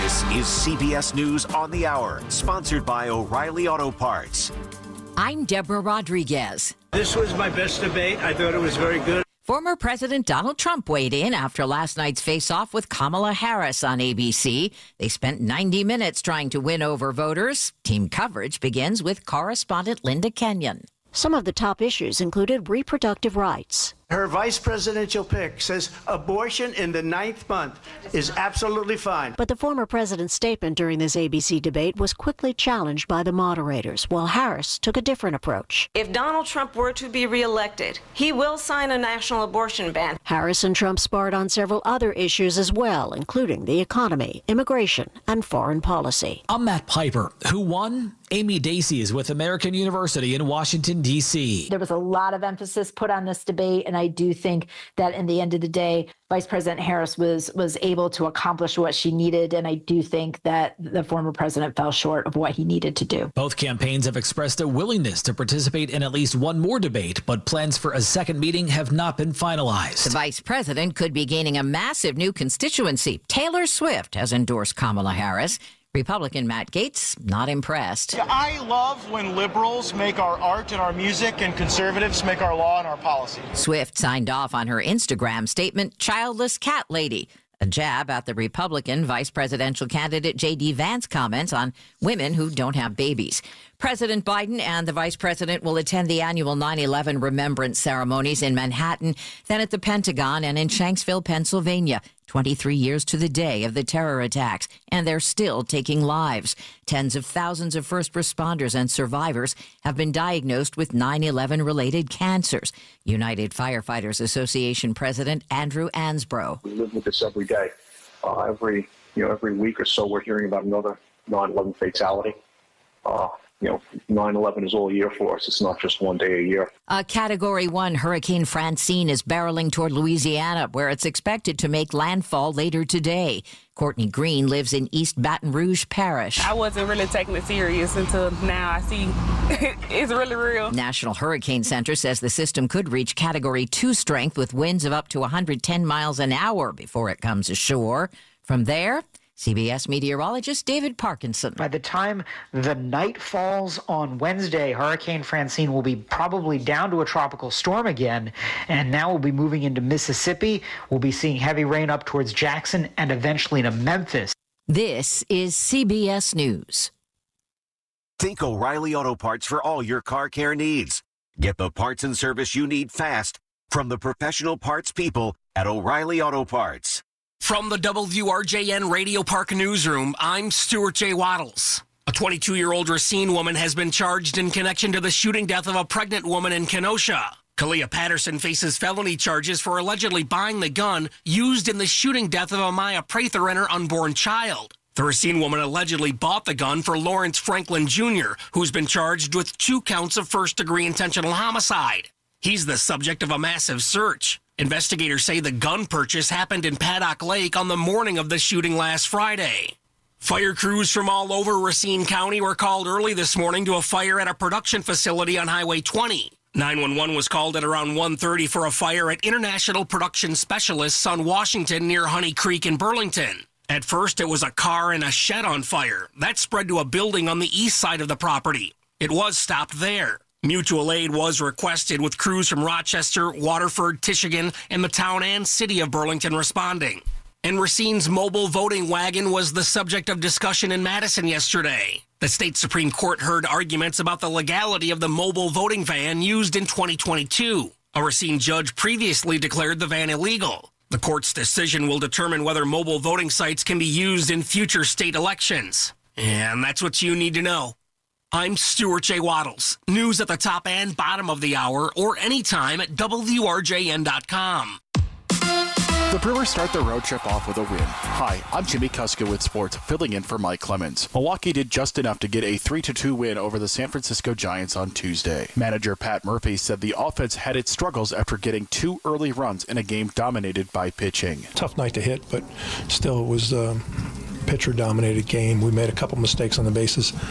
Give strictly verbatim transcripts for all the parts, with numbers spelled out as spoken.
This is C B S News on the Hour, sponsored by O'Reilly Auto Parts. I'm Deborah Rodriguez. This was my best debate. I thought it was very good. Former President Donald Trump weighed in after last night's face-off with Kamala Harris on A B C. They spent ninety minutes trying to win over voters. Team coverage begins with correspondent Linda Kenyon. Some of the top issues included reproductive rights. Her vice presidential pick says abortion in the ninth month is absolutely fine. But the former president's statement during this A B C debate was quickly challenged by the moderators, while Harris took a different approach. If Donald Trump were to be reelected, he will sign a national abortion ban. Harris and Trump sparred on several other issues as well, including the economy, immigration, and foreign policy. I'm Matt Piper. Who won? Amy Dacey is with American University in Washington, D C There was a lot of emphasis put on this debate, and I do think that in the end of the day, Vice President Harris was was able to accomplish what she needed, and I do think that the former president fell short of what he needed to do. Both campaigns have expressed a willingness to participate in at least one more debate, but plans for a second meeting have not been finalized. The vice president could be gaining a massive new constituency. Taylor Swift has endorsed Kamala Harris. Republican Matt Gaetz, not impressed. I love when liberals make our art and our music and conservatives make our law and our policy. Swift signed off on her Instagram statement, "Childless cat lady," a jab at the Republican vice presidential candidate J D Vance comments on women who don't have babies. President Biden and the vice president will attend the annual nine eleven remembrance ceremonies in Manhattan, then at the Pentagon and in Shanksville, Pennsylvania. twenty-three years to the day of the terror attacks, and they're still taking lives. Tens of thousands of first responders and survivors have been diagnosed with nine eleven related cancers. United Firefighters Association President Andrew Ansbro. We live with this every day. Uh, every, you know, every week or so we're hearing about another nine eleven fatality. Uh, You know, nine eleven is all year for us. It's not just one day a year. A Category one Hurricane Francine is barreling toward Louisiana, where it's expected to make landfall later today. Courtney Green lives in East Baton Rouge Parish. I wasn't really taking it serious until now. I see it's really real. National Hurricane Center says the system could reach Category two strength with winds of up to one hundred ten miles an hour before it comes ashore. From there, C B S meteorologist David Parkinson. By the time the night falls on Wednesday, Hurricane Francine will be probably down to a tropical storm again, and now we'll be moving into Mississippi. We'll be seeing heavy rain up towards Jackson and eventually to Memphis. This is C B S News. Think O'Reilly Auto Parts for all your car care needs. Get the parts and service you need fast from the professional parts people at O'Reilly Auto Parts. From the W R J N Radio Park Newsroom, I'm Stuart J. Waddles. A twenty-two-year-old Racine woman has been charged in connection to the shooting death of a pregnant woman in Kenosha. Kalia Patterson faces felony charges for allegedly buying the gun used in the shooting death of Amaya Prather and her unborn child. The Racine woman allegedly bought the gun for Lawrence Franklin Junior, who's been charged with two counts of first-degree intentional homicide. He's the subject of a massive search. Investigators say the gun purchase happened in Paddock Lake on the morning of the shooting last Friday. Fire crews from all over Racine County were called early this morning to a fire at a production facility on Highway twenty. nine one one was called at around one thirty for a fire at International Production Specialists on Washington near Honey Creek in Burlington. At first, it was a car and a shed on fire. That spread to a building on the east side of the property. It was stopped there. Mutual aid was requested with crews from Rochester, Waterford, Michigan, and the town and city of Burlington responding. And Racine's mobile voting wagon was the subject of discussion in Madison yesterday. The state Supreme Court heard arguments about the legality of the mobile voting van used in twenty twenty-two. A Racine judge previously declared the van illegal. The court's decision will determine whether mobile voting sites can be used in future state elections. And that's what you need to know. I'm Stuart J. Waddles. News at the top and bottom of the hour or anytime at W R J N dot com. The Brewers start the road trip off with a win. Hi, I'm Jimmy Kuska with sports, filling in for Mike Clemens. Milwaukee did just enough to get a three to two win over the San Francisco Giants on Tuesday. Manager Pat Murphy said the offense had its struggles after getting two early runs in a game dominated by pitching. Tough night to hit, but still it was a pitcher-dominated game. We made a couple mistakes on the bases.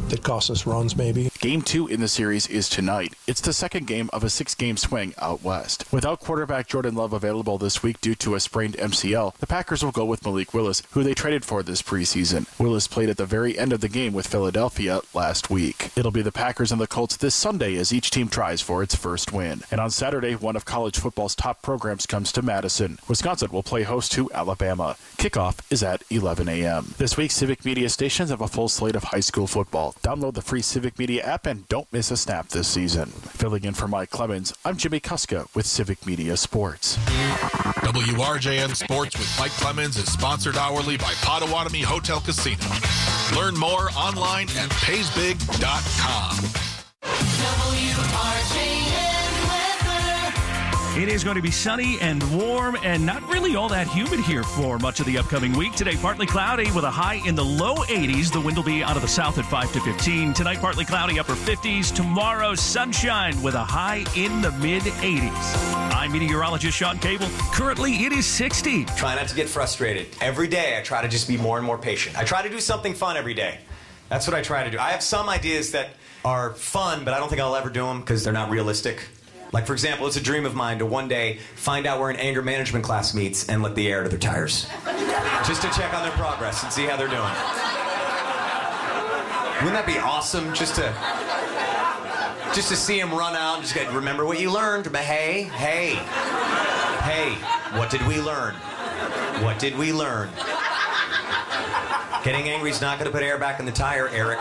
that cost us runs, maybe. Game two in the series is tonight. It's the second game of a six-game swing out west. Without quarterback Jordan Love available this week due to a sprained M C L, the Packers will go with Malik Willis, who they traded for this preseason. Willis played at the very end of the game with Philadelphia last week. It'll be the Packers and the Colts this Sunday as each team tries for its first win. And on Saturday, one of college football's top programs comes to Madison. Wisconsin will play host to Alabama. Kickoff is at eleven a.m. This week, Civic Media stations have a full slate of high school football. Download the free Civic Media app and don't miss a snap this season. Filling in for Mike Clemens, I'm Jimmy Kuska with Civic Media Sports. W R J M Sports with Mike Clemens is sponsored hourly by Potawatomi Hotel Casino. Learn more online at pays big dot com. W R J M weather. It is going to be sunny and warm and not really all that humid here for much of the upcoming week. Today, partly cloudy with a high in the low eighties. The wind will be out of the south at five to fifteen. Tonight, partly cloudy, upper fifties. Tomorrow, sunshine with a high in the mid eighties. I'm meteorologist Sean Cable. Currently, it is sixty. Try not to get frustrated. Every day, I try to just be more and more patient. I try to do something fun every day. That's what I try to do. I have some ideas that are fun, but I don't think I'll ever do them because they're not realistic. Like, for example, it's a dream of mine to one day find out where an anger management class meets and let the air to their tires. Just to check on their progress and see how they're doing. Wouldn't that be awesome? Just to just to see them run out and just get, remember what you learned. Hey, hey, hey, what did we learn? What did we learn? Getting angry is not going to put air back in the tire, Eric.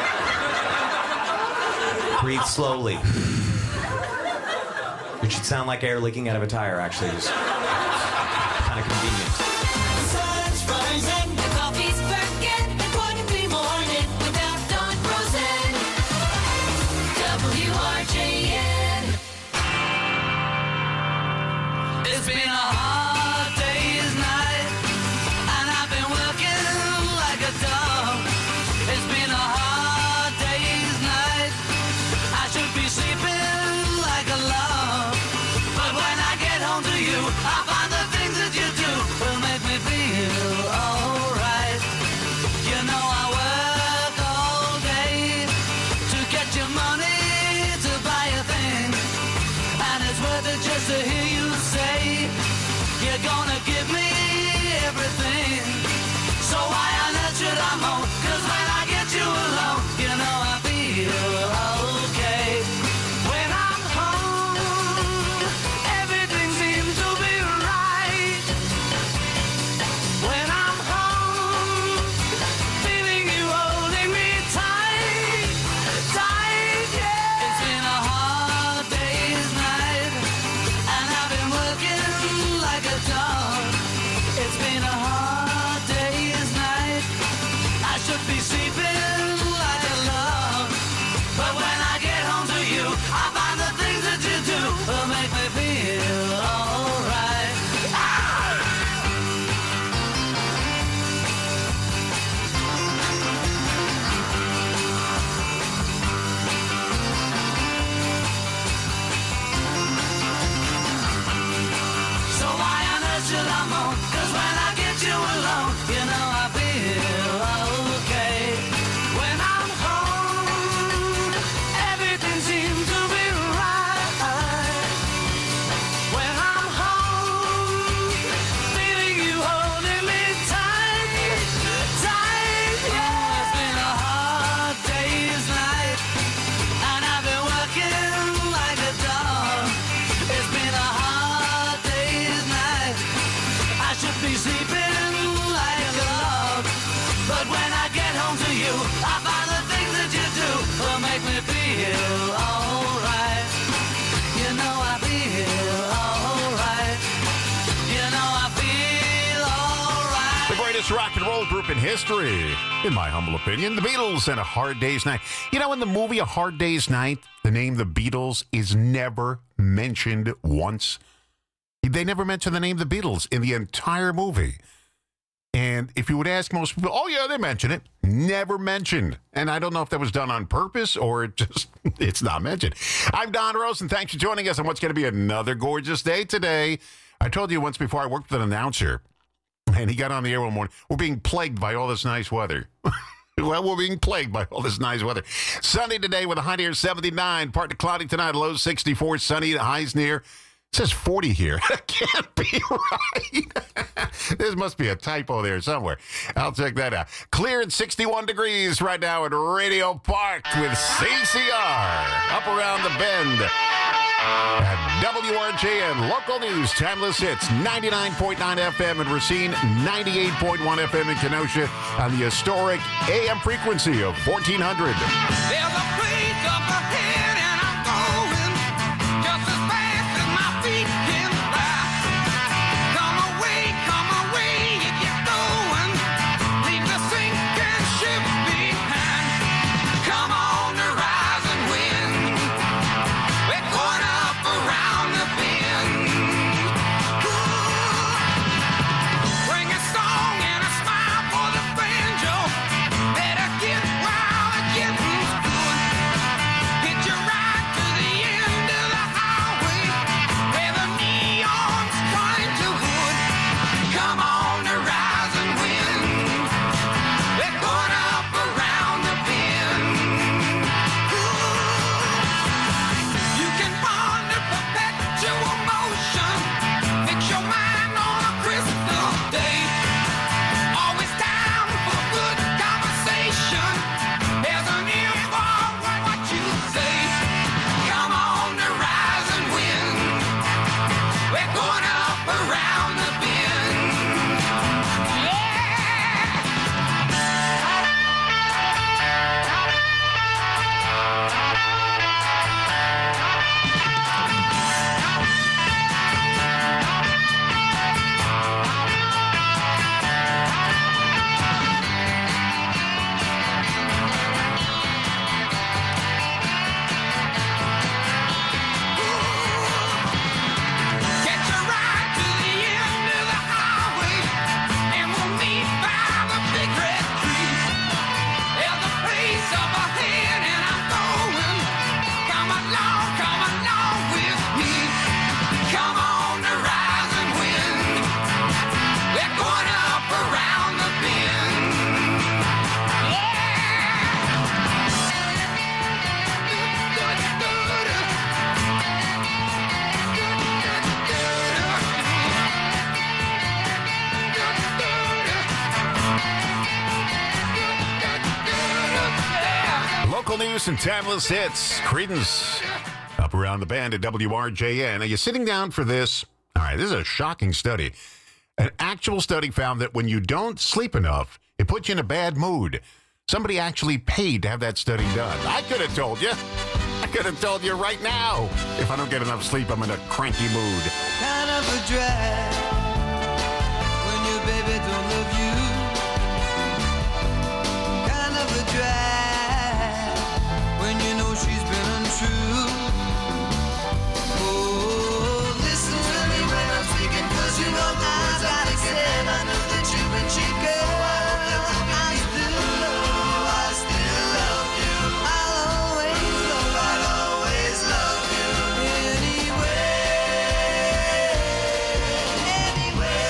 Breathe slowly. It should sound like air leaking out of a tire, actually. Just kind of convenient. The sun's rising, the coffee's perking, it wouldn't be morning without Dawn Frozen. W R J N. It's been a hard day's night, and I've been working like a dog. It's been a hard day's night. I should be sleeping like a log. But when I get home to you, I find the things that you do will make me feel alright. You know I work all day to get your money to buy a thing, and it's worth it just to hear you say you're gonna give me everything. So why on earth should I moan? 'Cause when I get you alone, you know I feel okay. When I'm home, everything seems to be right. When I'm home, feeling you holding me tight, tight, yeah. It's been a hard day's night, and I've been working like a dog. It's been a hard day's night. I should be sleeping like a log. But when I get home to you, I find the things that you do will make me feel alright. So why on earth should I moan? 'Cause when I get you alone, you know I feel okay. When I'm home, everything seems to be right. When I'm home, feeling you holding me tight, tight, yeah. It's been a hard day's night, and I've been working like a dog. It's been a hard day's night. I should be sleeping like a log. But when I get home to you, I find the things that you do will make me feel alright. You know I feel alright. You know I feel alright. The greatest rock and roll group in history, in my humble opinion, the Beatles and A Hard Day's Night. You know, in the movie A Hard Day's Night, the name The Beatles is never mentioned once. They never mention the name The Beatles in the entire movie. And if you would ask most people, oh, yeah, they mention it. Never mentioned. And I don't know if that was done on purpose or it just, it's not mentioned. I'm Don Rose, and thanks for joining us on what's going to be another gorgeous day today. I told you once before I worked with an announcer, and he got on the air one morning. We're being plagued by all this nice weather. Well, we're being plagued by all this nice weather. Sunny today with a high near seventy-nine. Partly cloudy tonight, low sixty-four. Sunny, highs near. It says forty here. That can't be right. There must be a typo there somewhere. I'll check that out. Clear at sixty-one degrees right now at Radio Park with C C R. Up around the bend. At W R J N, local news, timeless hits, ninety-nine point nine F M in Racine, ninety-eight point one F M in Kenosha, on the historic A M frequency of fourteen hundred. There's a place up ahead and I'm going just as fast as my feet can fly. Come away, come away, if you're going, leave the sinking ship behind. Come on the rising wind, we're going up around the bend. Ooh, bring a song and a smile for the banjo. Better get wild and get loose. Get you right to the end of the highway where the neon's trying to hood. Come on the rising wind, we're going up around the bend. Ooh, you can ponder perpetual motion, fix your mind on a crystal day. Always down for good conversation. There's an import in what you say. Come on the rising wind, we're going up around the bend. Get you right to the end of the highway, and we'll meet by the big red tree. There's a place up ahead, and I'm going. Come along, come along with me. Come on the rising wind, we're going up around the bend. Local news and timeless hits. Credence up around the band at W R J N. Are you sitting down for this? All right, this is a shocking study. An actual study found that when you don't sleep enough, it puts you in a bad mood. Somebody actually paid to have that study done. I could have told you. I could have told you right now. If I don't get enough sleep, I'm in a cranky mood. Kind of a drag when your baby don't love you. Kind of a drag when you know she's been untrue. Oh, listen to me when I'm speaking, 'cause you know the words I'm thinking, and I know that you've been cheating. I still love you, I still love you. I'll always love you, I'll always love you. Anyway, anyway,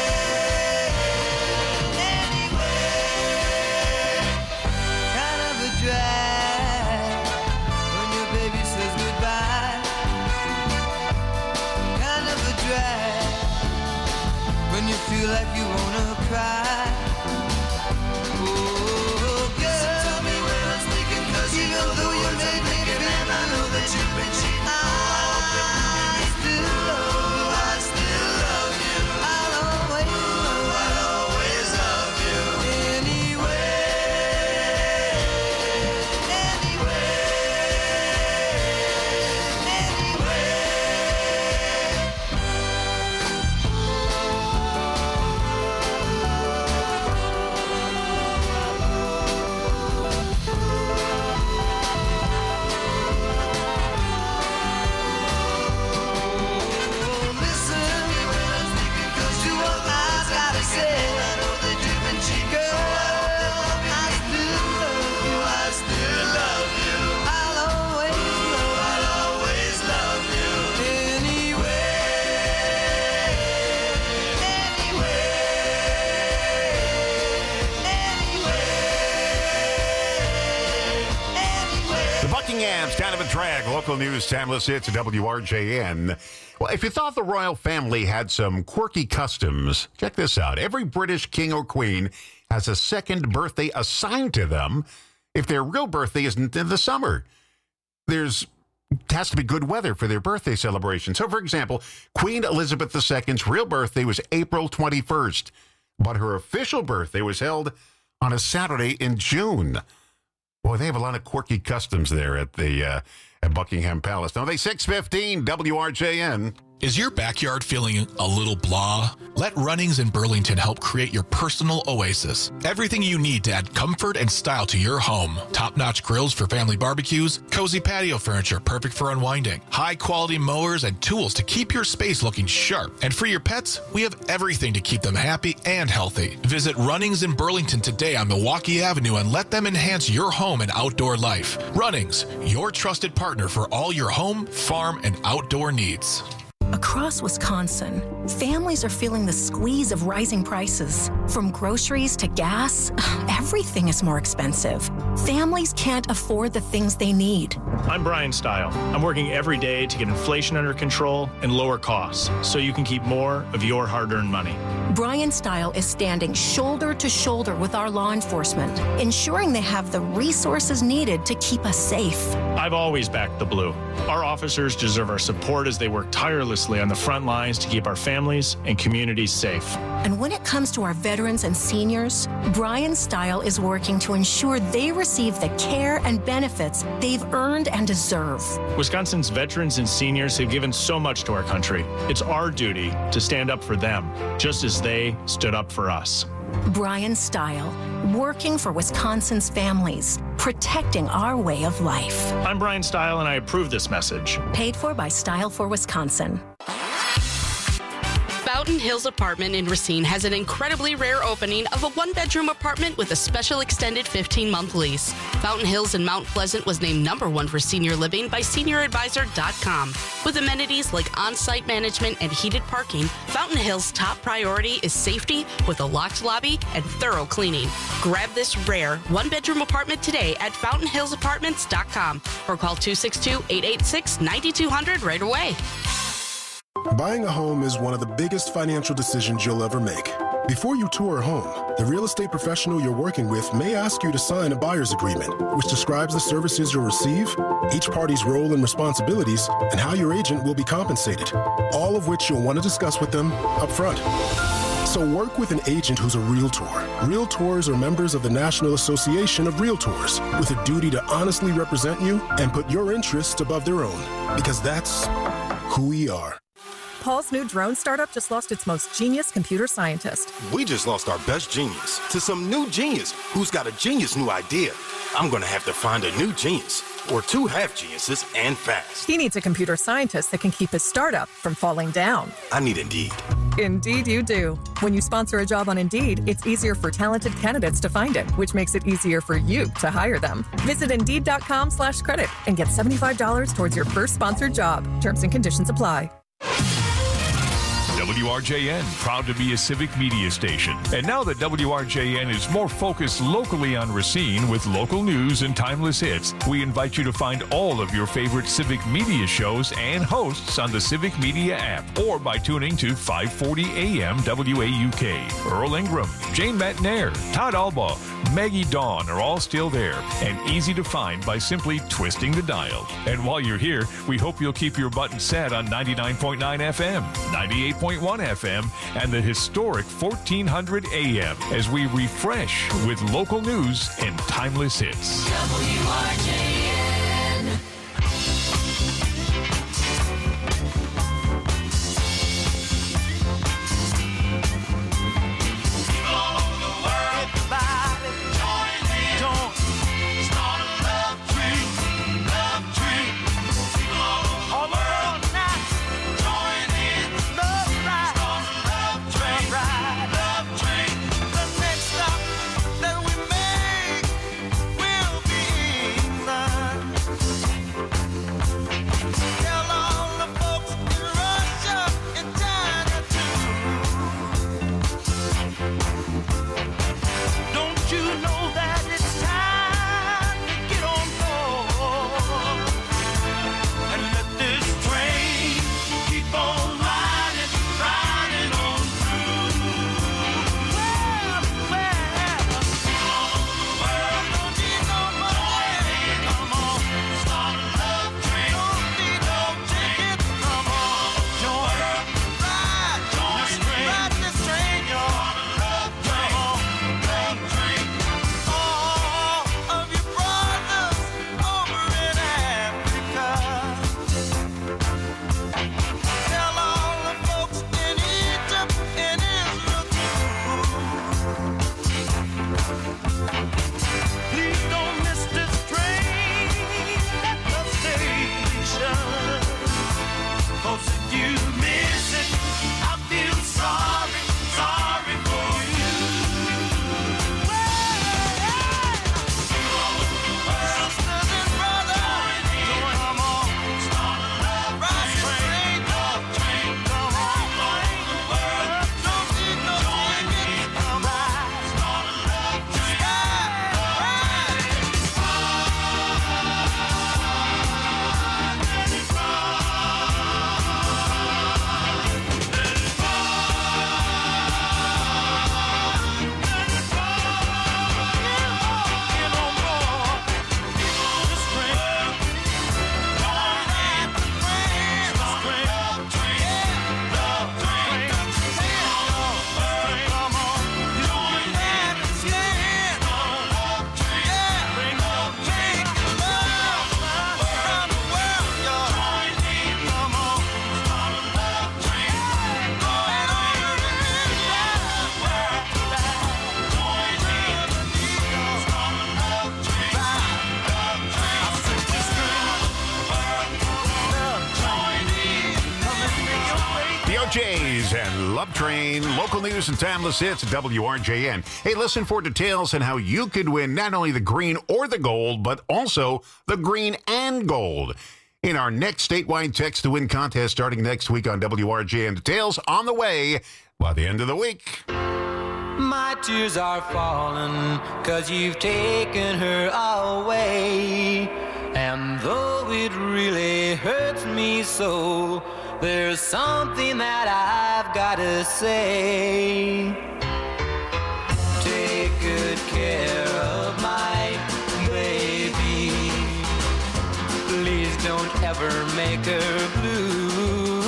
anyway. Kind of a drag when your baby says goodbye. Kind of a drag when you feel like you wanna cry. Oh, girl, listen to me when I'm speaking, 'cause you know though you may be thinking, and I know that you've been cheating. I still love you, I still love you. I'll always love you, I'll always love you. Anyway, anyway, anyway. It's kind of a drag. Local news, timeless hits at W R J N. Well, if you thought the royal family had some quirky customs, check this out. Every British king or queen has a second birthday assigned to them if their real birthday isn't in the summer. There's has to be good weather for their birthday celebration. So, for example, Queen Elizabeth the Second's real birthday was April twenty-first, but her official birthday was held on a Saturday in June. Boy, they have a lot of quirky customs there at the uh, at Buckingham Palace. Now, they six fifteen W R J N. Is your backyard feeling a little blah? Let Runnings in Burlington help create your personal oasis. Everything you need to add comfort and style to your home. Top-notch grills for family barbecues, cozy patio furniture perfect for unwinding, high-quality mowers and tools to keep your space looking sharp. And for your pets, we have everything to keep them happy and healthy. Visit Runnings in Burlington today on Milwaukee Avenue and let them enhance your home and outdoor life. Runnings, your trusted partner for all your home, farm, and outdoor needs. Across Wisconsin, families are feeling the squeeze of rising prices. From groceries to gas, everything is more expensive. Families can't afford the things they need. I'm Brian Stile. I'm working every day to get inflation under control and lower costs so you can keep more of your hard-earned money. Brian Stile is standing shoulder to shoulder with our law enforcement, ensuring they have the resources needed to keep us safe. I've always backed the Blue. Our officers deserve our support as they work tirelessly on the front lines to keep our families and communities safe. And when it comes to our veterans and seniors, Brian Stile is working to ensure they receive the care and benefits they've earned and deserve. Wisconsin's veterans and seniors have given so much to our country. It's our duty to stand up for them, just as they stood up for us. Brian Stile, working for Wisconsin's families, protecting our way of life. I'm Brian Stile, and I approve this message. Paid for by Stile for Wisconsin. Fountain Hills Apartment in Racine has an incredibly rare opening of a one-bedroom apartment with a special extended fifteen-month lease. Fountain Hills in Mount Pleasant was named number one for senior living by senior advisor dot com. With amenities like on-site management and heated parking, Fountain Hills' top priority is safety with a locked lobby and thorough cleaning. Grab this rare one-bedroom apartment today at fountain hills apartments dot com or call two six two, eight eight six, nine two zero zero right away. Buying a home is one of the biggest financial decisions you'll ever make. Before you tour a home, the real estate professional you're working with may ask you to sign a buyer's agreement, which describes the services you'll receive, each party's role and responsibilities, and how your agent will be compensated, all of which you'll want to discuss with them up front. So work with an agent who's a Realtor. Realtors are members of the National Association of Realtors with a duty to honestly represent you and put your interests above their own, because that's who we are. Paul's new drone startup just lost its most genius computer scientist. We just lost our best genius to some new genius who's got a genius new idea. I'm going to have to find a new genius, or two half geniuses, and fast. He needs a computer scientist that can keep his startup from falling down. I need Indeed. Indeed you do. When you sponsor a job on Indeed, it's easier for talented candidates to find it, which makes it easier for you to hire them. Visit Indeed.com slash credit and get seventy-five dollars towards your first sponsored job. Terms and conditions apply. W R J N, proud to be a civic media station. And now that W R J N is more focused locally on Racine with local news and timeless hits, we invite you to find all of your favorite civic media shows and hosts on the Civic Media app or by tuning to five forty A M W A U K. Earl Ingram, Jane Matnair, Todd Alba, Maggie Dawn are all still there and easy to find by simply twisting the dial. And while you're here, we hope you'll keep your button set on ninety-nine point nine F M, ninety-eight point one F M, and the historic fourteen hundred A M as we refresh with local news and timeless hits. W R J N. The next stop that we make will be England. Jays and Love Train. Local news and timeless hits at W R J N. Hey, listen for details on how you could win not only the green or the gold, but also the green and gold in our next statewide text to win contest starting next week on W R J N. Details on the way by the end of the week. My tears are falling, cause you've taken her away. And though it really hurts me so, there's something that I've gotta say. Take good care of my baby. Please don't ever make her blue.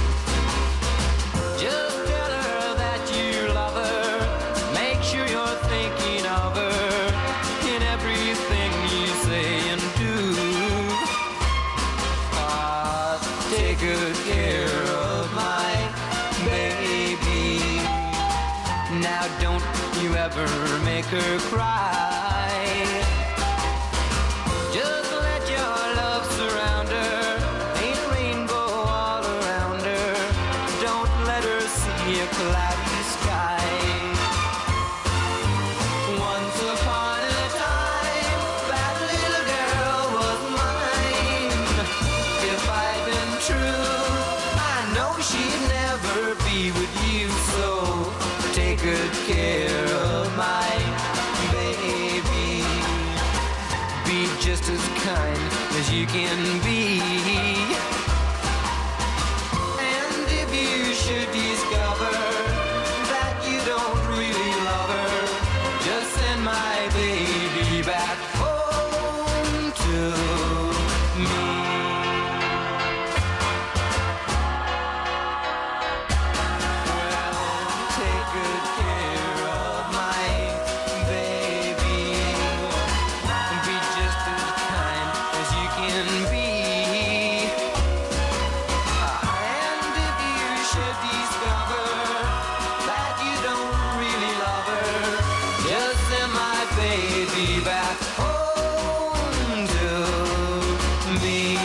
Just tell her that you love her. Make sure you're thinking of her in everything you say and do. Ah, take good care of my baby. Now don't you ever make her cry. Just let your love surround her. Ain't a rainbow all around her. Don't let her see a cloudy sky. Once upon a time, that little girl was mine. If I'd been true, I know she'd never be with you. So take good care of my baby. Be just as kind as you can be. And if you should discover that you don't really love her, just send my baby back home to me. Well, take good care of my baby. Be just as kind as you can be. And if you should discover that you don't really love her, just send my baby back home to me.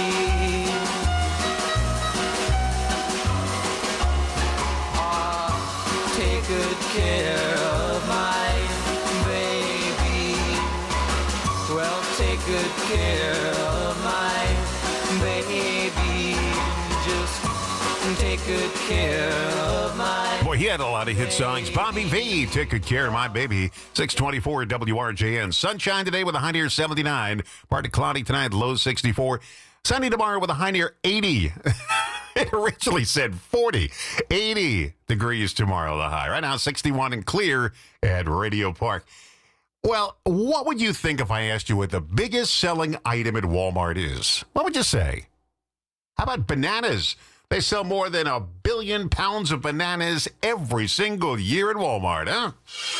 Ah, take good care of my baby. Well, take good care of my baby. Just take good care of my Boy, he had a lot of hit songs. Bobby V, Take Good Care of My Baby. six twenty-four at W R J N. Sunshine today with a high near seventy-nine. Partly cloudy tonight, low sixty-four. Sunny tomorrow with a high near eighty. It originally said forty. eighty degrees tomorrow, the high. Right now, sixty-one and clear at Radio Park. Well, what would you think if I asked you what the biggest selling item at Walmart is? What would you say? How about bananas? They sell more than a billion pounds of bananas every single year at Walmart, huh?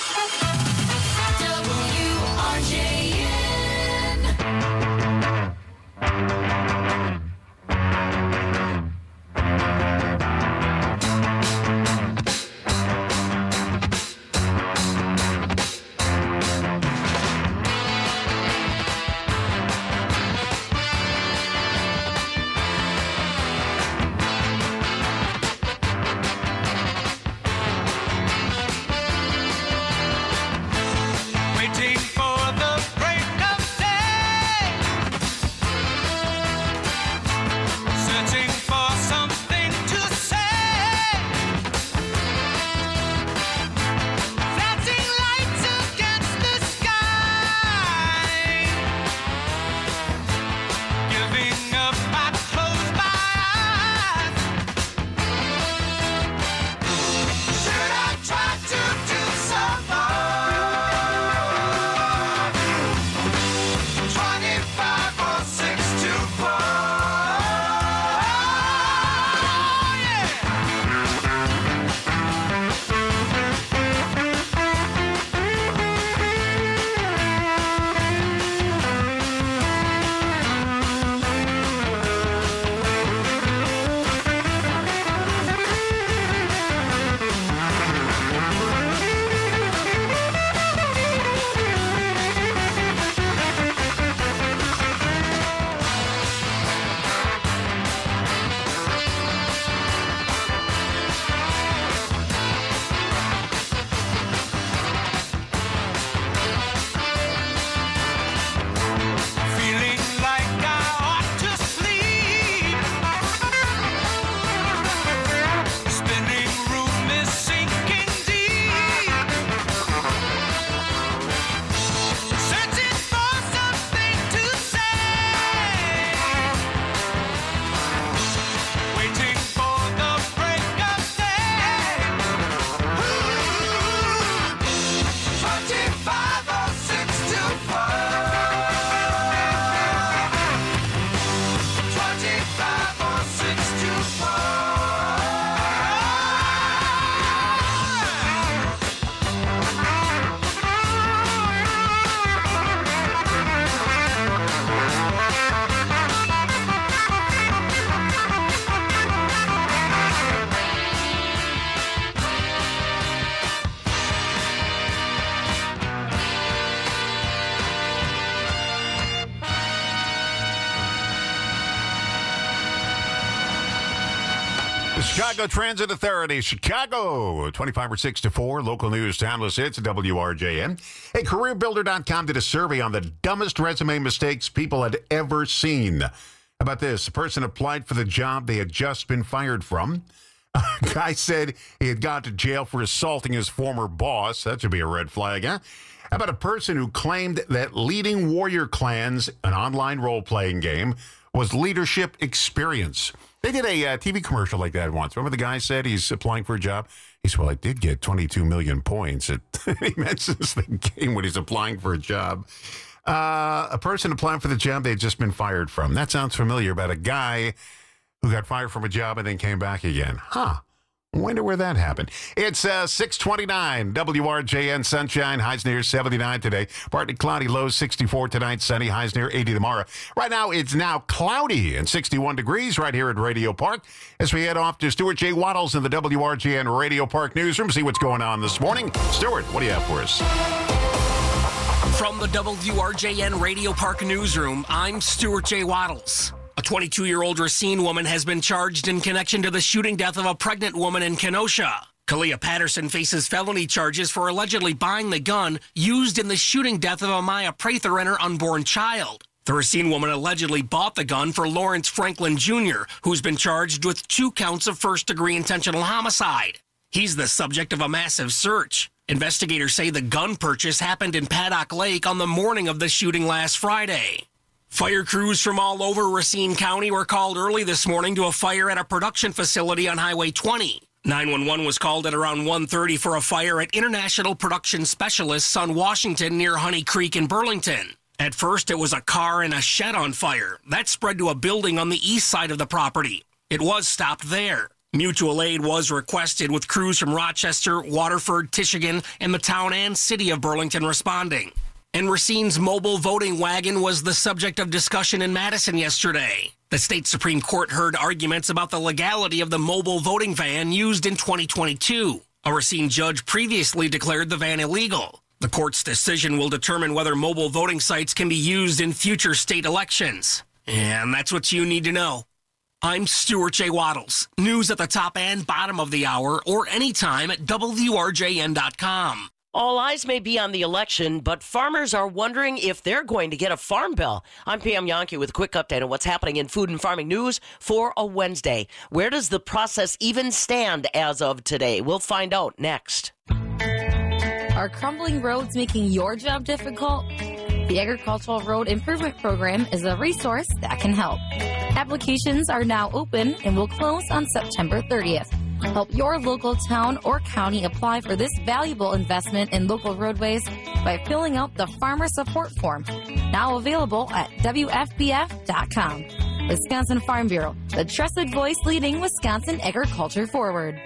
W R J N. The Chicago Transit Authority, Chicago, twenty-five or six to four, local news, timeless hits at W R J N. Hey, career builder dot com did a survey on the dumbest resume mistakes people had ever seen. How about this? A person applied for the job they had just been fired from. A guy said he had gone to jail for assaulting his former boss. That should be a red flag, huh? How about a person who claimed that leading warrior clans, an online role-playing game, was leadership experience? They did a uh, T V commercial like that once. Remember the guy said he's applying for a job? He said, well, I did get twenty-two million points. It, he mentions the game when he's applying for a job. Uh, a person applying for the job they had just been fired from. That sounds familiar, about a guy who got fired from a job and then came back again. Huh. Wonder where that happened. It's uh, six twenty-nine, W R J N sunshine, highs near seventy-nine today. Partly cloudy, lows sixty-four tonight, sunny, highs near eighty tomorrow. Right now, it's now cloudy and sixty-one degrees right here at Radio Park. As we head off to Stuart J. Waddles in the W R J N Radio Park newsroom, see what's going on this morning. Stuart, what do you have for us? From the W R J N Radio Park newsroom, I'm Stuart J. Waddles. A twenty-two-year-old Racine woman has been charged in connection to the shooting death of a pregnant woman in Kenosha. Kalia Patterson faces felony charges for allegedly buying the gun used in the shooting death of Amaya Prather and her unborn child. The Racine woman allegedly bought the gun for Lawrence Franklin Junior, who's been charged with two counts of first-degree intentional homicide. He's the subject of a massive search. Investigators say the gun purchase happened in Paddock Lake on the morning of the shooting last Friday. Fire crews from all over Racine County were called early this morning to a fire at a production facility on Highway twenty. nine one one was called at around one thirty for a fire at International Production Specialists on Washington near Honey Creek in Burlington. At first, it was a car and a shed on fire. That spread to a building on the east side of the property. It was stopped there. Mutual aid was requested, with crews from Rochester, Waterford, Tishigan, and the town and city of Burlington responding. And Racine's mobile voting wagon was the subject of discussion in Madison yesterday. The state Supreme Court heard arguments about the legality of the mobile voting van used in twenty twenty-two. A Racine judge previously declared the van illegal. The court's decision will determine whether mobile voting sites can be used in future state elections. And that's what you need to know. I'm Stuart J. Waddles. News at the top and bottom of the hour or anytime at W R J N dot com. All eyes may be on the election, but farmers are wondering if they're going to get a farm bill. I'm Pam Yonke with a quick update on what's happening in food and farming news for a Wednesday. Where does the process even stand as of today? We'll find out next. Are crumbling roads making your job difficult? The Agricultural Road Improvement Program is a resource that can help. Applications are now open and will close on September thirtieth. Help your local town or county apply for this valuable investment in local roadways by filling out the Farmer Support Form, now available at W F B F dot com. Wisconsin Farm Bureau, the trusted voice leading Wisconsin agriculture forward.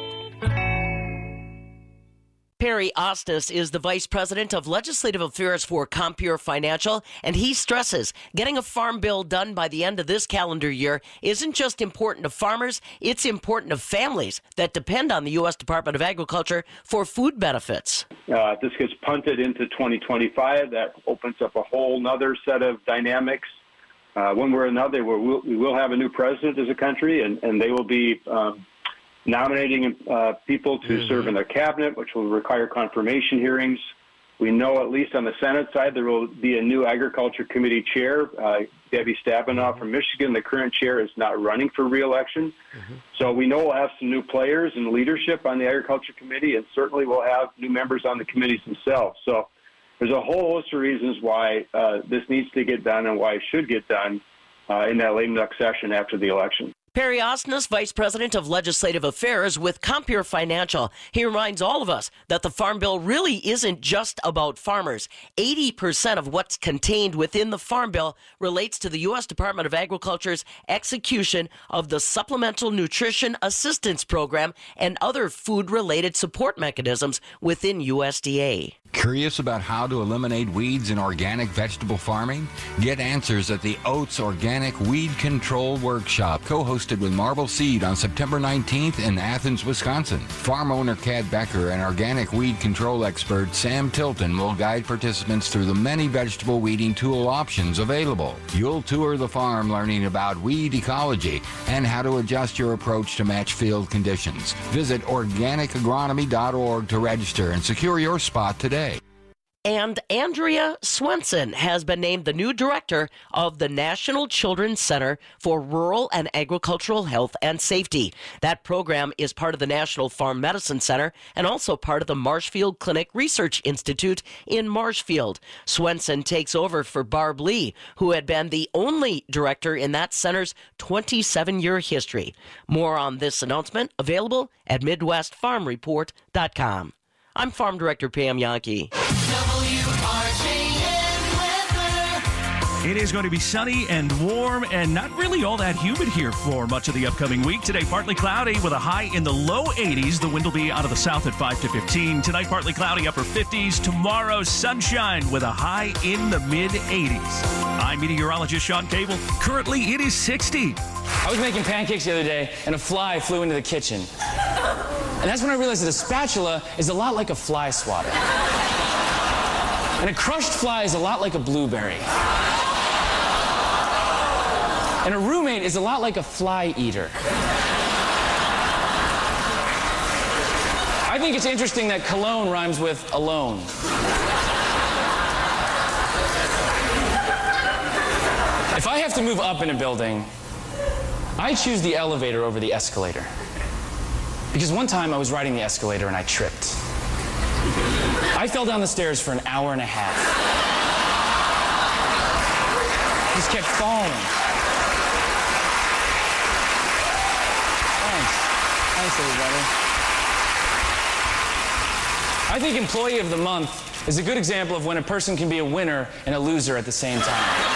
Perry Ostis is the Vice President of Legislative Affairs for Compure Financial, and he stresses getting a farm bill done by the end of this calendar year isn't just important to farmers, it's important to families that depend on the U S Department of Agriculture for food benefits. Uh, this gets punted into twenty twenty-five. That opens up a whole nother set of dynamics. Uh, one way or another, we will, we will have a new president as a country, and, and they will be um, nominating uh, people to mm-hmm. serve in their cabinet, which will require confirmation hearings. We know, at least on the Senate side, there will be a new Agriculture Committee chair. Uh, Debbie Stabenow from Michigan, the current chair, is not running for re-election. Mm-hmm. So we know we'll have some new players and leadership on the Agriculture Committee, and certainly we'll have new members on the committees themselves. So there's a whole host of reasons why uh, this needs to get done and why it should get done uh, in that lame duck session after the election. Perry Ostis, Vice President of Legislative Affairs with Compure Financial. He reminds all of us that the Farm Bill really isn't just about farmers. eighty percent of what's contained within the Farm Bill relates to the U S Department of Agriculture's execution of the Supplemental Nutrition Assistance Program and other food-related support mechanisms within U S D A. Curious about how to eliminate weeds in organic vegetable farming? Get answers at the Oats Organic Weed Control Workshop, co-hosted with Marble Seed on September nineteenth in Athens, Wisconsin. Farm owner Kat Becker and organic weed control expert Sam Tilton will guide participants through the many vegetable weeding tool options available. You'll tour the farm learning about weed ecology and how to adjust your approach to match field conditions. Visit organic agronomy dot org to register and secure your spot today. And Andrea Swenson has been named the new director of the National Children's Center for Rural and Agricultural Health and Safety. That program is part of the National Farm Medicine Center and also part of the Marshfield Clinic Research Institute in Marshfield. Swenson takes over for Barb Lee, who had been the only director in that center's twenty-seven-year history. More on this announcement available at Midwest Farm Report dot com. I'm Farm Director Pam Yankee. It is going to be sunny and warm and not really all that humid here for much of the upcoming week. Today, partly cloudy with a high in the low eighties. The wind will be out of the south at five to fifteen. Tonight, partly cloudy, upper fifties. Tomorrow, sunshine with a high in the mid eighties. I'm meteorologist Sean Cable. Currently, it is sixty. I was making pancakes the other day, and a fly flew into the kitchen. And that's when I realized that a spatula is a lot like a fly swatter. And a crushed fly is a lot like a blueberry. And a roommate is a lot like a fly eater. I think it's interesting that cologne rhymes with alone. If I have to move up in a building, I choose the elevator over the escalator. Because one time I was riding the escalator and I tripped. I fell down the stairs for an hour and a half. Just kept falling. Thanks. Thanks, everybody. I think Employee of the Month is a good example of when a person can be a winner and a loser at the same time.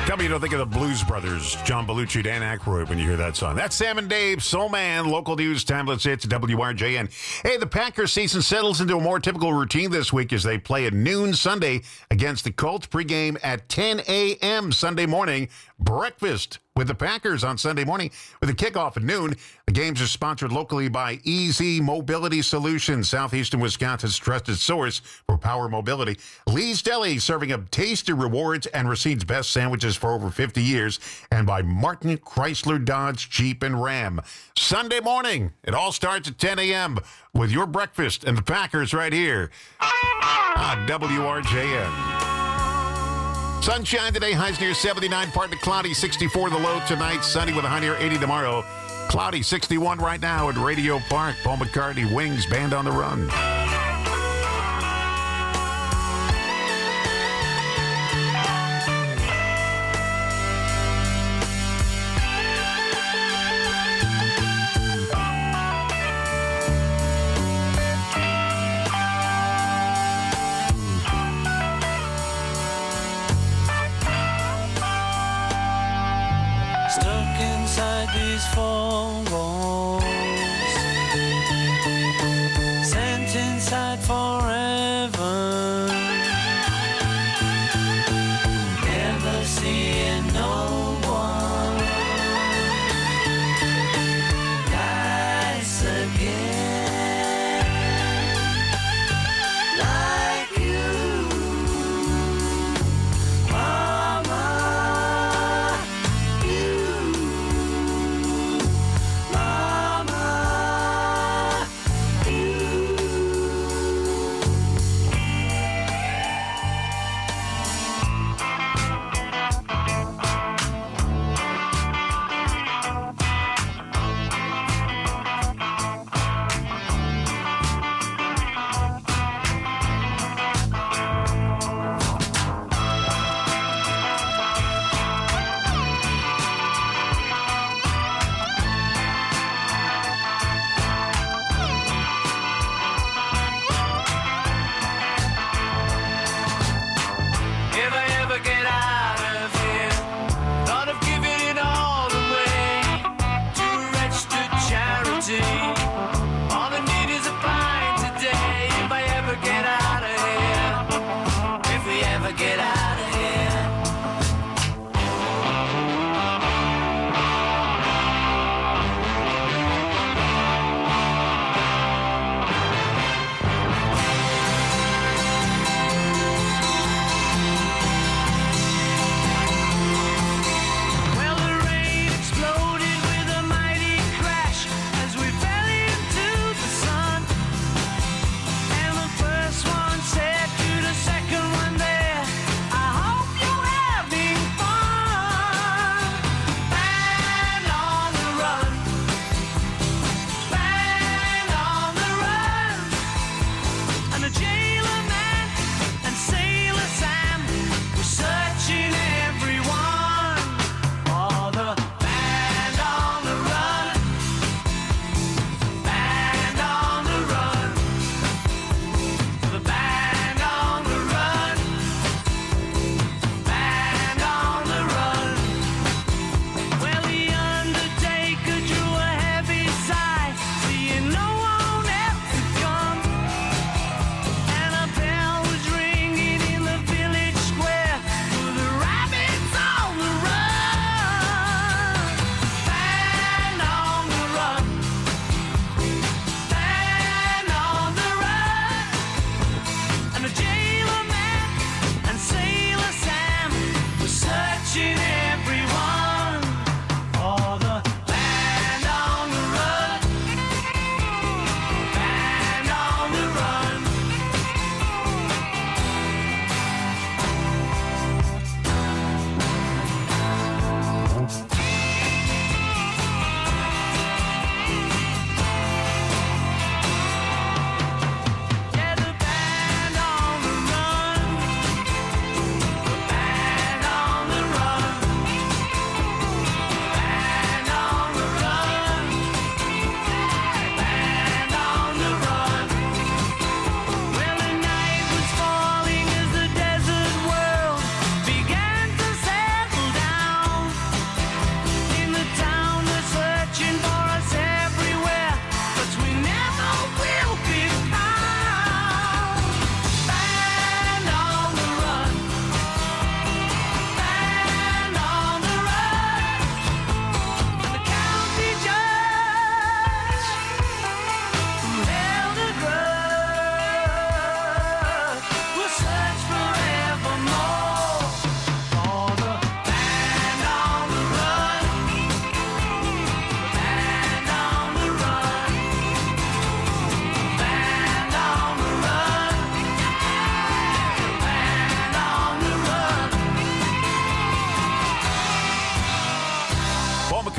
Tell me you don't think of the Blues Brothers, John Belushi, Dan Aykroyd, when you hear that song. That's Sam and Dave, Soul Man, local news, timeless hits, W R J N. Hey, the Packers season settles into a more typical routine this week as they play at noon Sunday against the Colts. Pregame at ten a.m. Sunday morning. Breakfast with the Packers on Sunday morning with a kickoff at noon. The games are sponsored locally by Easy Mobility Solutions, Southeastern Wisconsin's trusted source for power mobility. Lee's Deli, serving up tasty rewards and Racine's best sandwiches for over fifty years. And by Martin Chrysler Dodge Jeep and Ram. Sunday morning, it all starts at ten a.m. with your breakfast and the Packers right here on W R J N. Sunshine today, highs near seventy-nine, partly cloudy, sixty-four the low tonight, sunny with a high near eighty tomorrow. Cloudy, sixty-one right now at Radio Park. Paul McCartney, Wings, Band on the Run. These four walls, sent inside forever, never seeing no one nice again, like you, Mama.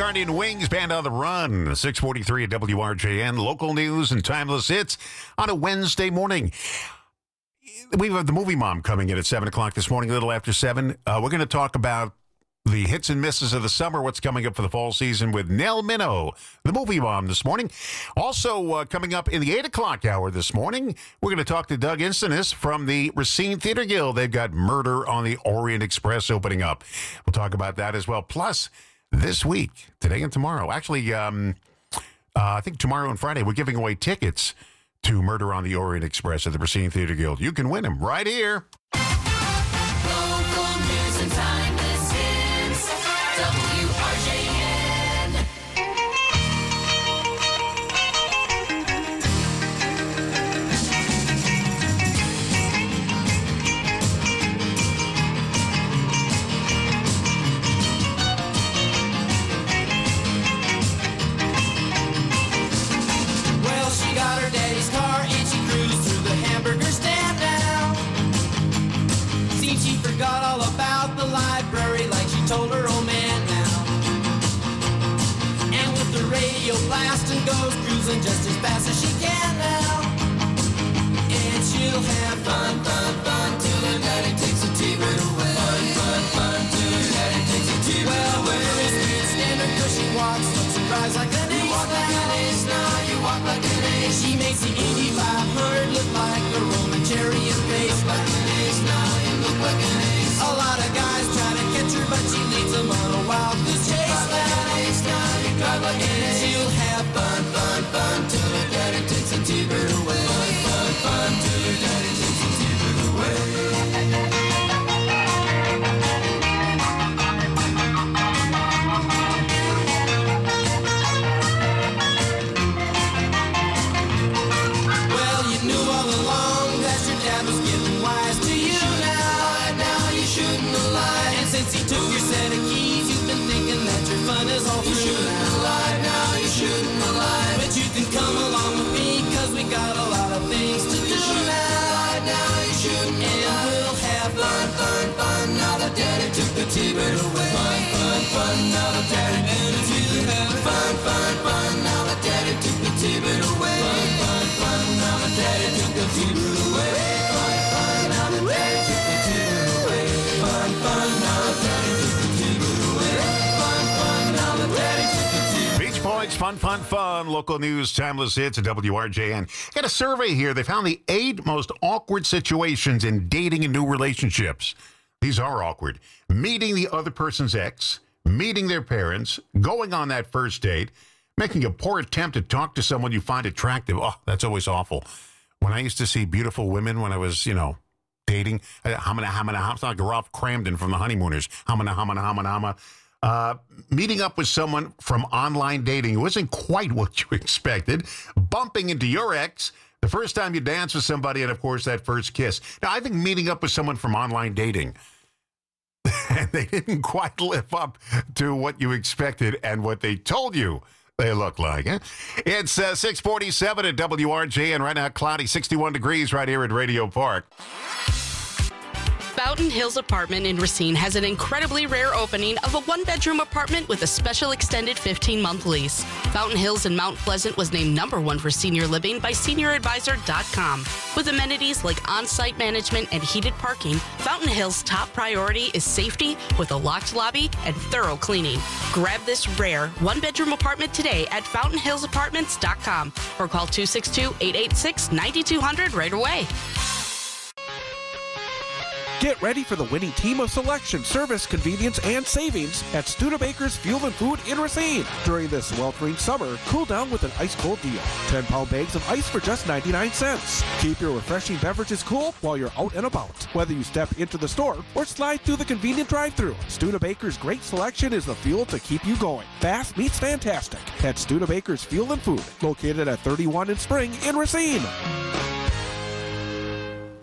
Guardian Wings Band on the Run. six forty-three at W R J N. Local news and timeless hits on a Wednesday morning. We have the Movie Mom coming in at seven o'clock this morning, a little after seven. Uh, we're going to talk about the hits and misses of the summer, what's coming up for the fall season with Nell Minow, the Movie Mom, this morning. Also, uh, coming up in the eight o'clock hour this morning, we're going to talk to Doug Instonis from the Racine Theater Guild. They've got Murder on the Orient Express opening up. We'll talk about that as well. Plus, this week, today and tomorrow, actually, um, uh, I think tomorrow and Friday, we're giving away tickets to Murder on the Orient Express at the Racine Theater Guild. You can win them right here. Local news and timeless hits. W R J N. Well, she got her daddy's car and she cruised through the hamburger stand now. Seems she forgot all about the library like she told her old man now. And with the radio blasting goes cruising just as fast as she can now. And she'll have fun, fun, fun till her daddy takes a T-bird away. Fun, fun, fun till her daddy takes a T-bird well, away. Well, with her standard cause she walks, looks and cries like an ace. You walk like an ace now, you walk like an ace. She makes the Indy five hundred look like a Roman chariot race. Like an ace now, you look like an ace. A lot of guys try to catch her, but she leads them on a wild goose chase. You drive like an ace now, you drive like an ace. She'll have fun, fun, fun till her daddy takes a T-bird away. Fun, fun, fun till her daddy takes a T-bird away. Well, you knew all along that your dad was getting wise to you now. Now you shouldn't have lied. And since he took your set of keys, you've been thinking that your fun is all through. You shouldn't have lied. Now you shouldn't have lied. But you can come along with me, cause we got a lot of things to do now. Now you shouldn't have lied. And we'll have fun, fun, fun. Now the daddy took the T-bird away. Fun, fun, fun. Now the daddy took the T-bird away. Fun, fun, fun. Now the daddy took the T-bird away. Fun, fun, fun. Now the daddy took the T-bird away. Fun, fun. Now the daddy took the T-bird away. Fun, fun. Now the daddy took the T-bird away. Fun, fun. Now the daddy took the T-bird away. Beach Boys, fun, fun, fun. Local news, timeless hits at W R J N. Got a survey here. They found the eight most awkward situations in dating and new relationships. These are awkward. Meeting the other person's ex, meeting their parents, going on that first date, making a poor attempt to talk to someone you find attractive. Oh, that's always awful. When I used to see beautiful women when I was, you know, dating, hamana, hamana, hamana, it's like Ralph Cramden from The Honeymooners. Hamana, hamana, hamana, hamana. Uh, meeting up with someone from online dating who wasn't quite what you expected, bumping into your ex, the first time you dance with somebody, and of course, that first kiss. Now, I think meeting up with someone from online dating, and they didn't quite live up to what you expected and what they told you they look like. Eh? It's uh, six forty-seven at W R J N. Right now, cloudy, sixty-one degrees right here at Radio Park. Fountain Hills Apartment in Racine has an incredibly rare opening of a one-bedroom apartment with a special extended fifteen-month lease. Fountain Hills in Mount Pleasant was named number one for senior living by senior advisor dot com. With amenities like on-site management and heated parking, Fountain Hills' top priority is safety with a locked lobby and thorough cleaning. Grab this rare one-bedroom apartment today at fountain hills apartments dot com or call two six two, eight eight six, nine two zero zero right away. Get ready for the winning team of selection, service, convenience, and savings at Studebaker's Fuel and Food in Racine. During this sweltering summer, cool down with an ice-cold deal. ten-pound bags of ice for just ninety-nine cents. Keep your refreshing beverages cool while you're out and about. Whether you step into the store or slide through the convenient drive-thru, Studebaker's great selection is the fuel to keep you going. Fast meets fantastic at Studebaker's Fuel and Food, located at thirty-one in Spring in Racine.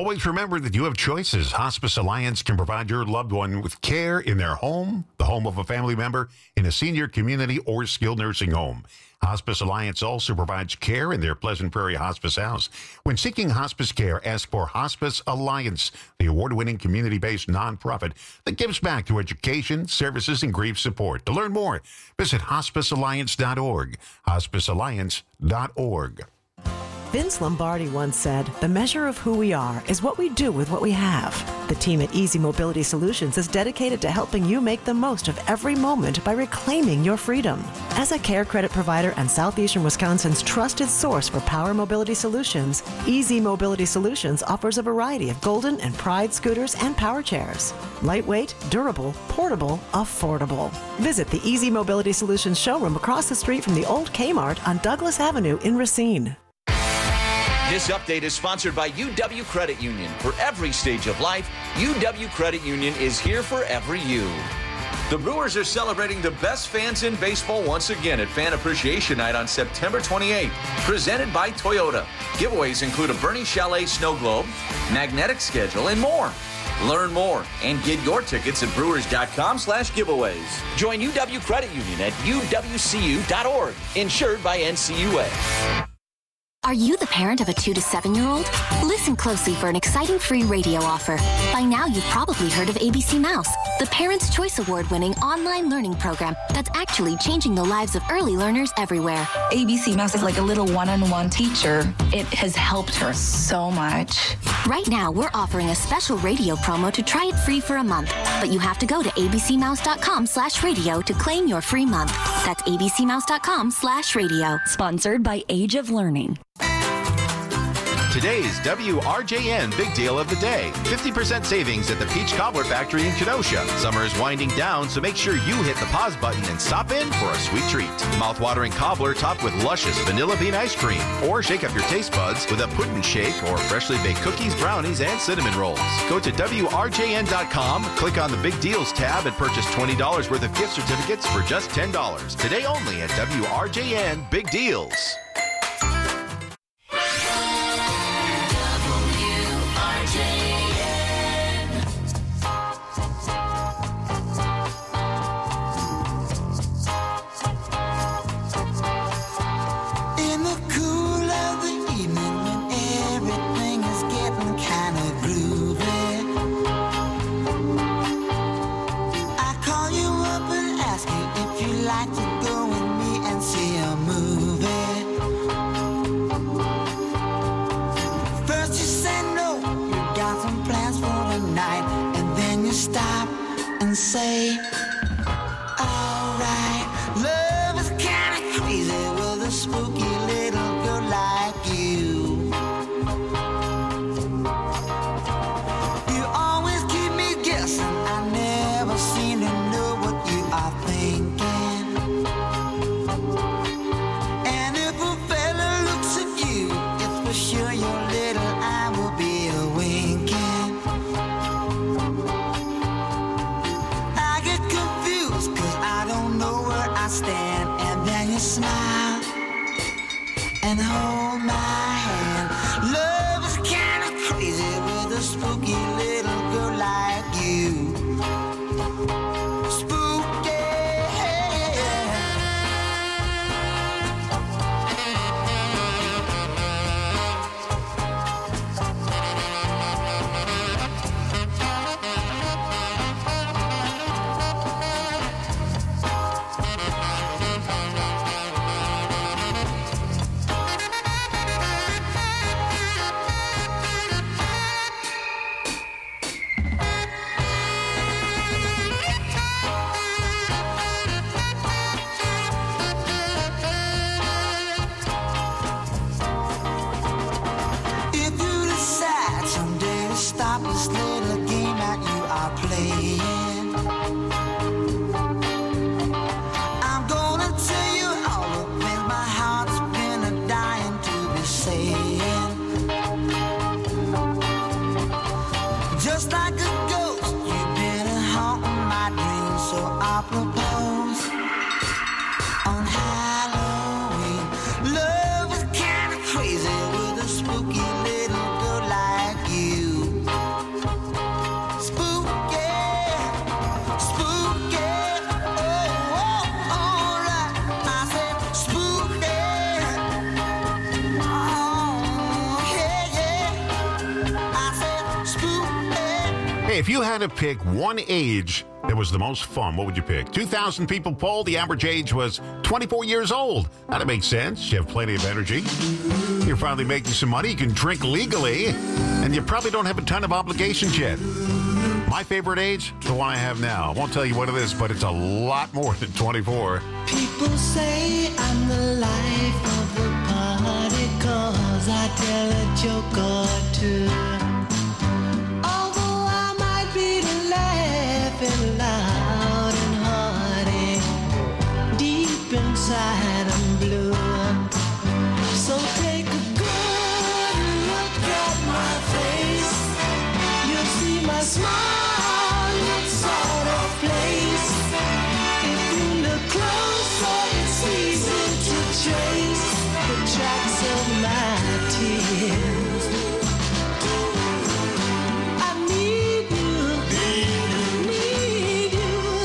Always remember that you have choices. Hospice Alliance can provide your loved one with care in their home, the home of a family member, in a senior community or skilled nursing home. Hospice Alliance also provides care in their Pleasant Prairie Hospice House. When seeking hospice care, ask for Hospice Alliance, the award-winning community-based nonprofit that gives back to education, services, and grief support. To learn more, visit hospice alliance dot org, hospice alliance dot org. Vince Lombardi once said, "The measure of who we are is what we do with what we have." The team at Easy Mobility Solutions is dedicated to helping you make the most of every moment by reclaiming your freedom. As a care credit provider and Southeastern Wisconsin's trusted source for power mobility solutions, Easy Mobility Solutions offers a variety of Golden and Pride scooters and power chairs. Lightweight, durable, portable, affordable. Visit the Easy Mobility Solutions showroom across the street from the old Kmart on Douglas Avenue in Racine. This update is sponsored by U W Credit Union. For every stage of life, U W Credit Union is here for every you. The Brewers are celebrating the best fans in baseball once again at Fan Appreciation Night on September twenty-eighth, presented by Toyota. Giveaways include a Bernie Chalet snow globe, magnetic schedule, and more. Learn more and get your tickets at brewers.com slash giveaways. Join U W Credit Union at U W C U dot org, insured by N C U A. Are you the parent of a two to seven year old? Listen closely for an exciting free radio offer. By now, you've probably heard of A B C Mouse, the Parents' Choice Award winning online learning program that's actually changing the lives of early learners everywhere. A B C Mouse is like a little one-on-one teacher. It has helped her so much. Right now, we're offering a special radio promo to try it free for a month. But you have to go to abcmouse.com slash radio to claim your free month. That's abcmouse.com slash radio. Sponsored by Age of Learning. Today's W R J N Big Deal of the Day. fifty percent savings at the Peach Cobbler Factory in Kenosha. Summer is winding down, so make sure you hit the pause button and stop in for a sweet treat. Mouth-watering cobbler topped with luscious vanilla bean ice cream. Or shake up your taste buds with a pudding shake or freshly baked cookies, brownies, and cinnamon rolls. Go to W R J N dot com, click on the Big Deals tab, and purchase twenty dollars worth of gift certificates for just ten dollars. Today only at W R J N Big Deals. Say, alright, love is kinda crazy with a spooky little girl like you. You always keep me guessing, I never seem to know what you are thinking. And if a fella looks at you, it's for sure your little eye will be a winking. I stand and then you smile and hold my hand. Love is kind of crazy with a spooky little girl like you. Spooky. Hey, if you had to pick one age that was the most fun, what would you pick? two thousand people polled. The average age was twenty-four years old. That makes sense. You have plenty of energy. You're finally making some money. You can drink legally. And you probably don't have a ton of obligations yet. My favorite age, the one I have now. I won't tell you what it is, but it's a lot more than twenty-four. People say I'm the life of the party 'cause I tell a joke or two. Although I might be laughing loud and hearty, deep inside I'm blue. So take a good look at my face. You'll see my smile looks sort of place. If you look closer, it's easy to trace the tracks of my tears. I need you, need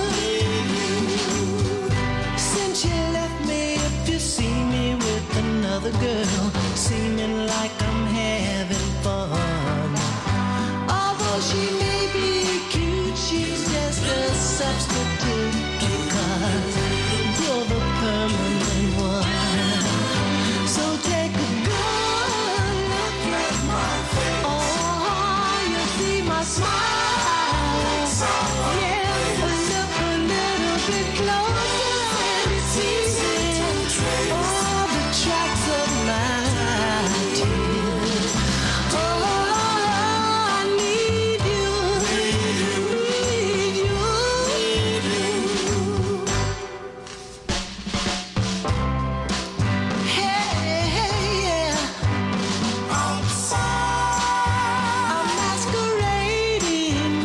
you. Since you left me, if you see me with another girl, seeming like I'm having fun. Although she may be cute, she's just a substitute because you're the permanent one. So take a good look at my face. Oh, you see my smile. Yeah, look a little bit closer and it's easy. All the tracks of my tears. Oh, I need you, need you. Hey, hey, yeah. I'm masquerading.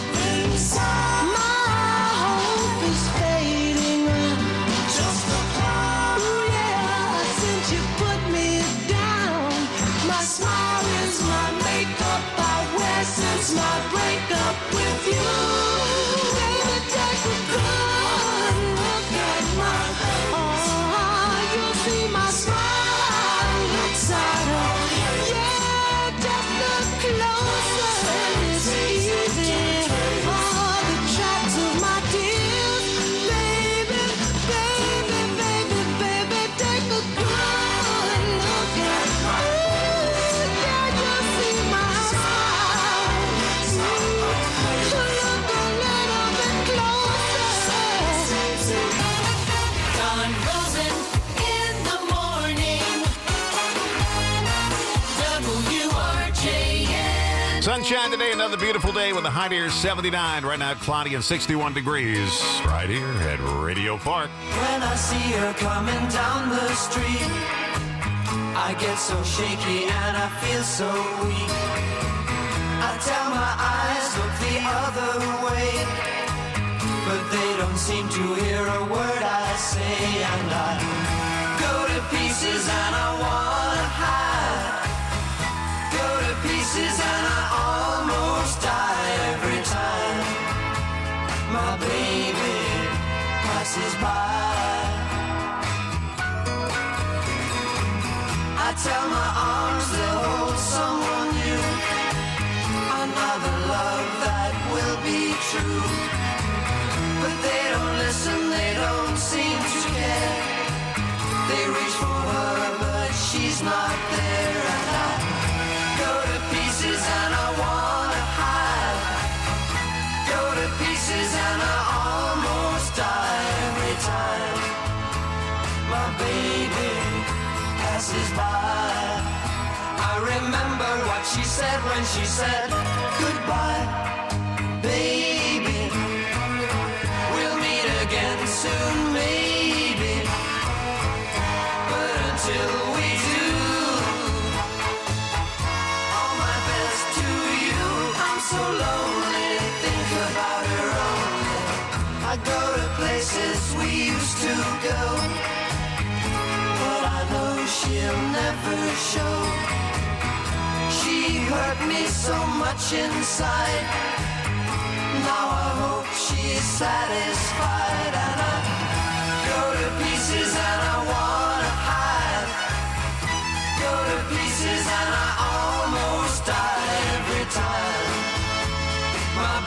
My hope is fading. Just a cloud. Ooh, yeah, since you put me down, my smile is my makeup I wear since my breakup with you. Baby, take a good look at my face. Oh, you'll see my smile looks out of. Yeah, just look closer and it's easy. All the tracks of my tears. Baby, baby, baby, baby, take a good look at my face. Yeah, you'll see my smile. Look a little bit closer. Don Rosen in the morning. W R J N. Sunshine today, another beautiful day with a high near seventy-nine. Right now, cloudy and sixty-one degrees. Right here at Radio Park. When I see her coming down the street, I get so shaky and I feel so weak. I tell my eyes look the other way, but they don't seem to hear a word I say. And I go to pieces and I wanna hide. Go to pieces and I almost die every time my baby passes by. I tell my arms they'll hold someone new, another love that will be true. But they don't listen, they don't seem to care. They reach for her, but she's not there. And I go to pieces and I wanna hide. Go to pieces and I almost die every time my baby passes by. I remember what she said when she said goodbye, baby. We'll meet again soon, maybe. But until we do, all my best to you. I'm so lonely, think about her only. I go to places we used to go, but I know she'll never show. She hurt me so much inside. Now I hope she's satisfied. And I go to pieces and I wanna hide. Go to pieces and I almost die every time my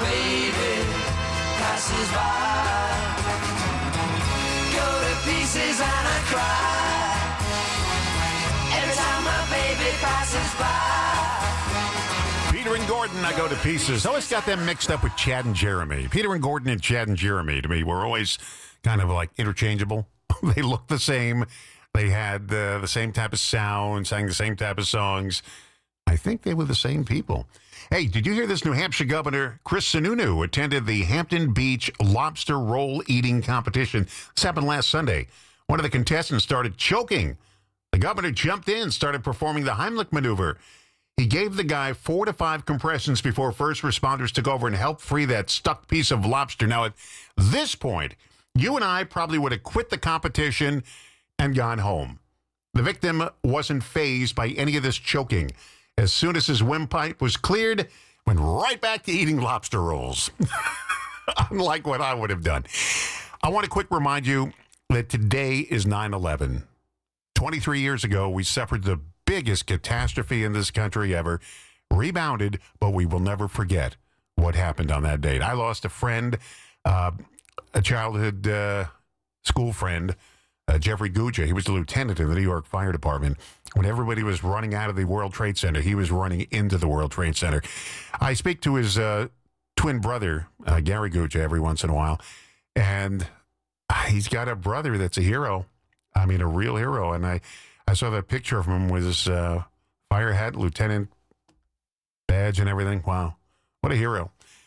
and Gordon, I go to pieces. Always got them mixed up with Chad and Jeremy. Peter and Gordon and Chad and Jeremy, to me, were always kind of like interchangeable. They looked the same. They had uh, the same type of sound, sang the same type of songs. I think they were the same people. Hey, did you hear this? New Hampshire Governor Chris Sununu attended the Hampton Beach lobster roll eating competition. This happened last Sunday. One of the contestants started choking. The governor jumped in, started performing the Heimlich maneuver. He gave the guy four to five compressions before first responders took over and helped free that stuck piece of lobster. Now, at this point, you and I probably would have quit the competition and gone home. The victim wasn't fazed by any of this choking. As soon as his windpipe was cleared, went right back to eating lobster rolls. Unlike what I would have done. I want to quick remind you that today is nine eleven. twenty-three years ago, we suffered the biggest catastrophe in this country ever, rebounded, but we will never forget what happened on that date. I lost a friend, uh, a childhood uh, school friend, uh, Jeffrey Guja. He was the lieutenant in the New York Fire Department. When everybody was running out of the World Trade Center, he was running into the World Trade Center. I speak to his uh, twin brother, uh, Gary Guja, every once in a while, and he's got a brother that's a hero. I mean, a real hero. And I, I saw that picture of him with his uh, fire hat, lieutenant badge and everything. Wow. What a hero.